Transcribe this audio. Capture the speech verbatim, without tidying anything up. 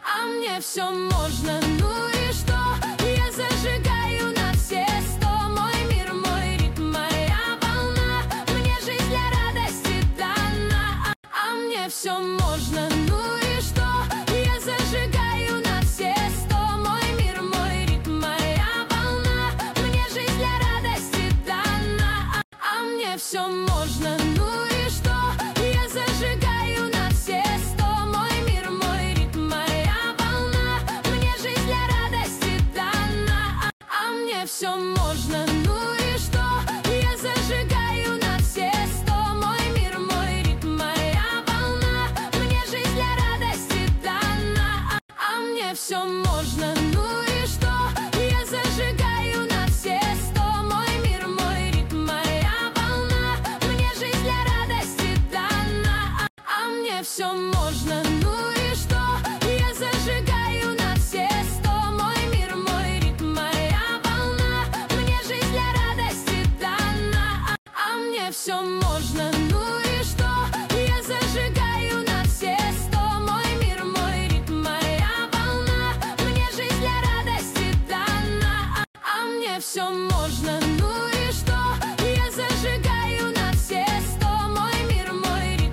а мне все можно. Ну и что? Я зажигаю на все сто. Мой мир, мой ритм, моя волна. Мне жизнь для радости дана, а, а мне все можно. Ну и что? Я зажигаю на все сто. Мой мир, мой ритм, моя волна. Мне жизнь для радости дана, а, а мне все можно. Ну и что? Я зажигаю на все сто. Мой мир, мой ритм, моя волна. Мне жизнь для радости дана, а, а мне все можно. Ну и что? Я зажигаю на все сто. Мой мир, мой ритм, моя волна. Мне жизнь для радости дана, а, а мне все можно. Ну и что? Я зажигаю на все сто. Мой мир, мой ритм, моя волна. Мне жизнь для радости дана, а, а мне все можно. Ну и что? Я зажигаю на все сто. Мой мир, мой ритм, моя волна. Мне жизнь для радости дана, а, а мне все можно. Ну и что? Я зажигаю на все сто. Мой мир, мой ритм, моя волна. Мне жизнь для радости дана, а, а мне все можно.